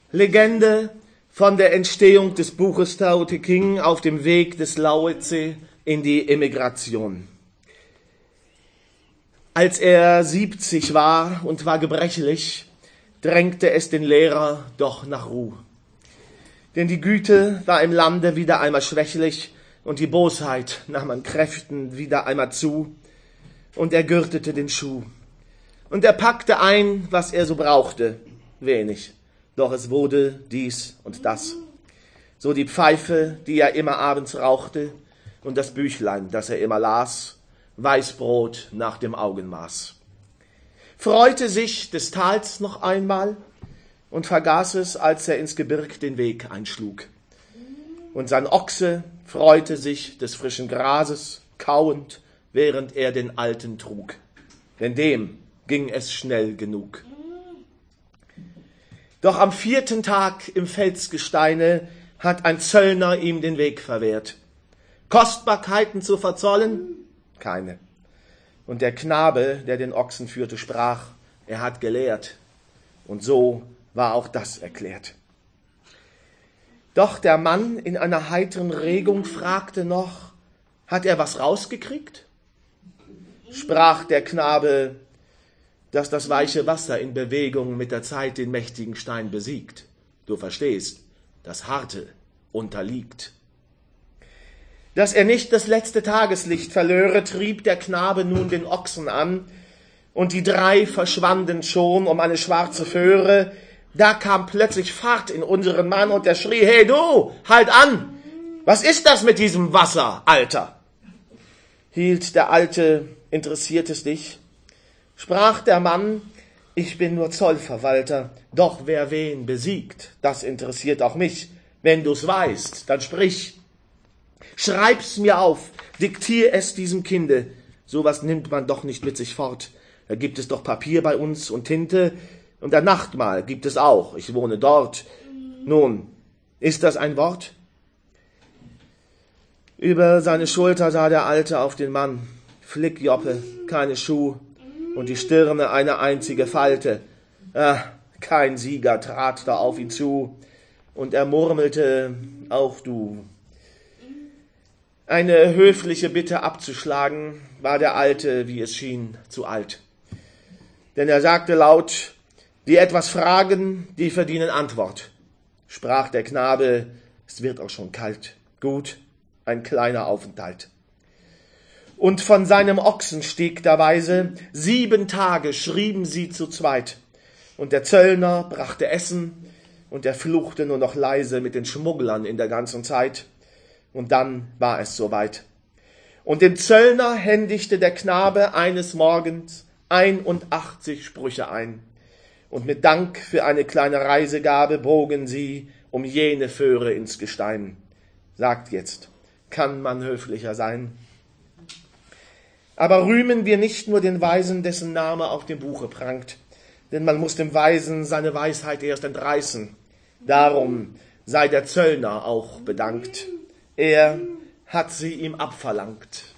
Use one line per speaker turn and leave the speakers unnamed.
Legende von der Entstehung des Buches Tao Te Ching auf dem Weg des Lao Tse in die Emigration. Als er 70 war und war gebrechlich, drängte es den Lehrer doch nach Ruhe. Denn die Güte war im Lande wieder einmal schwächlich und die Bosheit nahm an Kräften wieder einmal zu. Und er gürtete den Schuh. Und er packte ein, was er so brauchte, wenig. Doch es wurde dies und das. So die Pfeife, die er immer abends rauchte, und das Büchlein, das er immer las, Weißbrot nach dem Augenmaß. Freute sich des Tals noch einmal und vergaß es, als er ins Gebirg den Weg einschlug. Und sein Ochse freute sich des frischen Grases, kauend, während er den Alten trug. Denn dem ging es schnell genug. Doch am 4. Tag im Felsgesteine hat ein Zöllner ihm den Weg verwehrt. Kostbarkeiten zu verzollen? Keine. Und der Knabe, der den Ochsen führte, sprach, er hat gelehrt. Und so war auch das erklärt. Doch der Mann in einer heiteren Regung fragte noch, hat er was rausgekriegt? Sprach der Knabe, dass das weiche Wasser in Bewegung mit der Zeit den mächtigen Stein besiegt. Du verstehst, das Harte unterliegt. Dass er nicht das letzte Tageslicht verlöre, trieb der Knabe nun den Ochsen an, und die 3 verschwanden schon um eine schwarze Föhre. Da kam plötzlich Fahrt in unseren Mann, und er schrie, hey du, halt an! Was ist das mit diesem Wasser, Alter? Hielt der Alte, interessiert es dich? Sprach der Mann, ich bin nur Zollverwalter, doch wer wen besiegt, das interessiert auch mich. Wenn du's weißt, dann sprich. Schreib's mir auf, diktier es diesem Kinde. Sowas nimmt man doch nicht mit sich fort. Da gibt es doch Papier bei uns und Tinte, und ein Nachtmahl gibt es auch. Ich wohne dort. Nun, ist das ein Wort? Über seine Schulter sah der Alte auf den Mann. Flickjoppe, keine Schuh, und die Stirne eine einzige Falte. Kein Sieger trat da auf ihn zu, und er murmelte, auch du. Eine höfliche Bitte abzuschlagen, war der Alte, wie es schien, zu alt. Denn er sagte laut, die etwas fragen, die verdienen Antwort. Sprach der Knabe, es wird auch schon kalt. Gut, ein kleiner Aufenthalt. Und von seinem Ochsen stieg der Weise, 7 Tage schrieben sie zu zweit. Und der Zöllner brachte Essen, und er fluchte nur noch leise mit den Schmugglern in der ganzen Zeit. Und dann war es soweit. Und dem Zöllner händigte der Knabe eines Morgens 81 Sprüche ein. Und mit Dank für eine kleine Reisegabe bogen sie um jene Föhre ins Gestein. Sagt jetzt, kann man höflicher sein? Aber rühmen wir nicht nur den Weisen, dessen Name auf dem Buche prangt, denn man muss dem Weisen seine Weisheit erst entreißen. Darum sei der Zöllner auch bedankt. Er hat sie ihm abverlangt.